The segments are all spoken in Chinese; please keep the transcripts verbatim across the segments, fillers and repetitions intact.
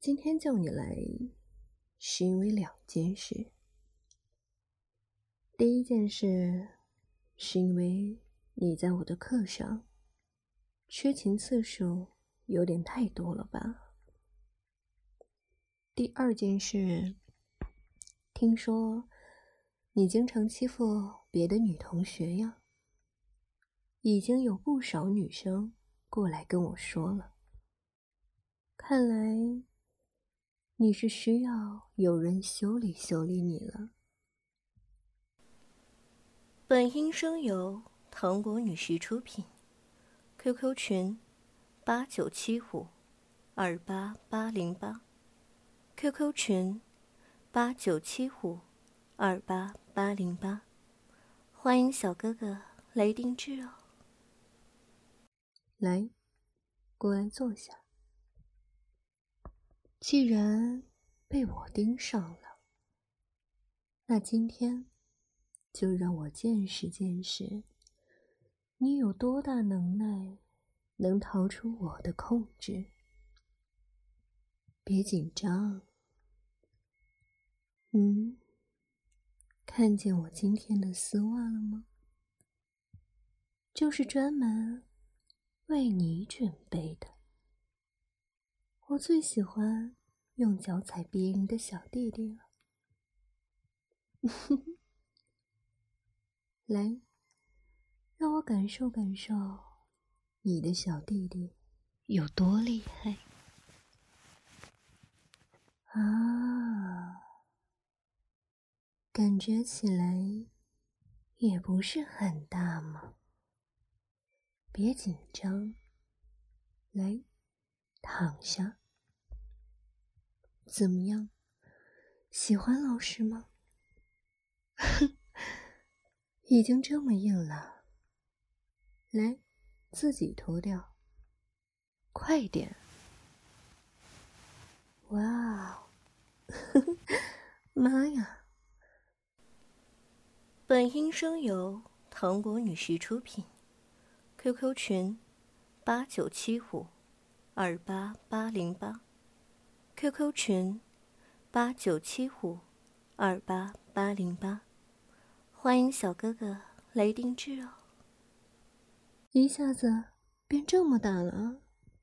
今天叫你来，是因为两件事。第一件事，是因为你在我的课上缺勤次数有点太多了吧。第二件事，听说你经常欺负别的女同学呀，已经有不少女生过来跟我说了。看来你是需要有人修理修理你了。 本音声由糖果女婿出品 ，Q Q 群八九七五二八八零八 ，Q Q 群八九七五二八八零八，欢迎小哥哥来定制哦。 来，过来坐下。既然被我盯上了，那今天就让我见识见识，你有多大能耐，能逃出我的控制。别紧张。嗯，看见我今天的丝袜了吗？就是专门为你准备的。我最喜欢用脚踩别人的小弟弟了。来，让我感受感受你的小弟弟有多厉害啊！感觉起来也不是很大嘛。别紧张，来，躺下。怎么样？喜欢老师吗？已经这么硬了，来，自己脱掉，快点！哇，妈呀！ 本音声由糖果女婿出品 ，Q Q 群八九七五二八八零八 ，Q Q 群八九七五二八八零八，欢迎小哥哥来定制哦。 一下子变这么大了啊！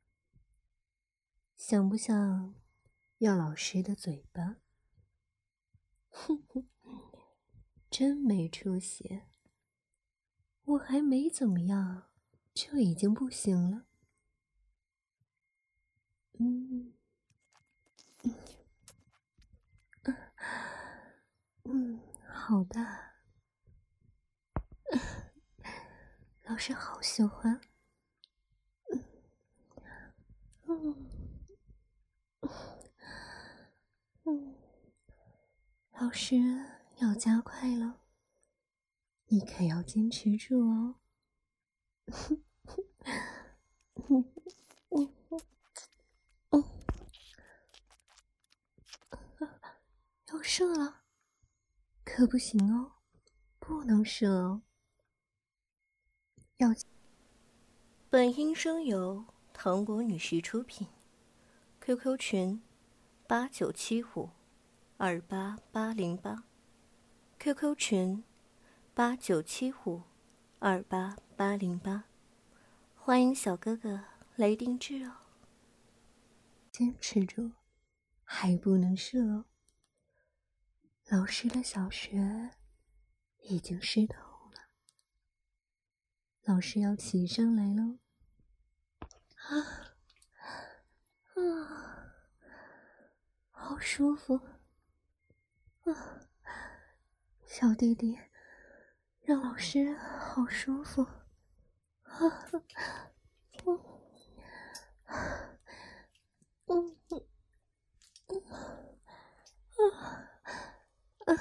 想不想要老师的嘴巴？哼哼，真没出息！我还没怎么样，就已经不行了。嗯，嗯，嗯，好大，老师好喜欢。嗯，嗯，老师要加快了，你可要坚持住哦。嗯嗯嗯，要射了，可不行哦，不能射哦。要本音声由糖果女婿出品 ，Q Q 群八九七五二八八零八 ，Q Q 群八九七五二八八零八，欢迎小哥哥来定制哦。 坚持住，还不能射哦。老师的小穴已经湿透了，老师要骑上来喽。啊啊，好舒服啊！小弟弟，让老师好舒服啊！嗯嗯嗯嗯啊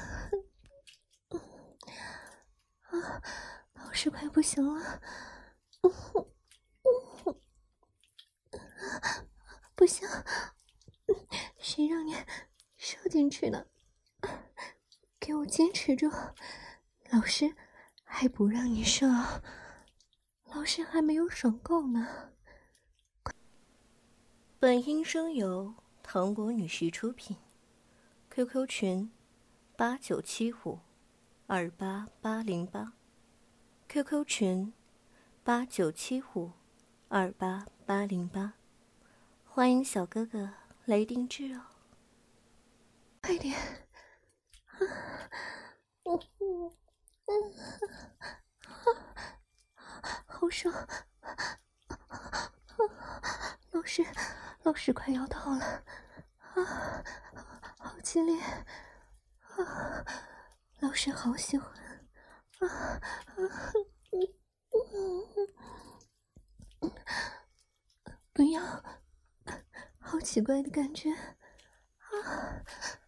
啊！老师快不行了，嗯嗯，不行，谁让你射进去的？给我坚持住，老师还不让你射，老师还没有爽够呢。 本音声由糖果女婿出品 ，Q Q 群八九七五二八八零八 ，Q Q 群八九七五二八八零八，欢迎小哥哥来定制哦。 快点！嗯嗯嗯，好爽！老师，老师快要到了啊！好激烈啊！老师好喜欢啊啊！嗯嗯，不要！好奇怪的感觉啊！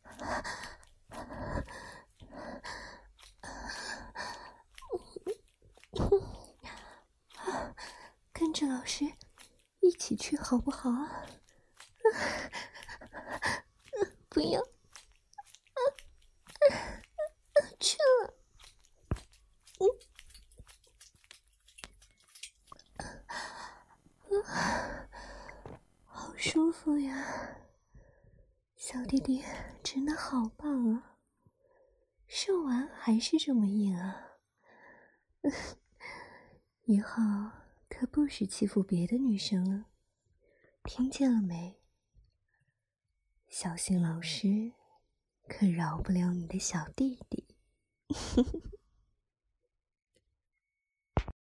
跟着老师一起去好不好啊？不要！去了！嗯，好舒服呀！小弟弟真的好棒啊！射完还是这么硬啊！以后可不许欺负别的女生了，听见了没？小心老师可饶不了你的小弟弟。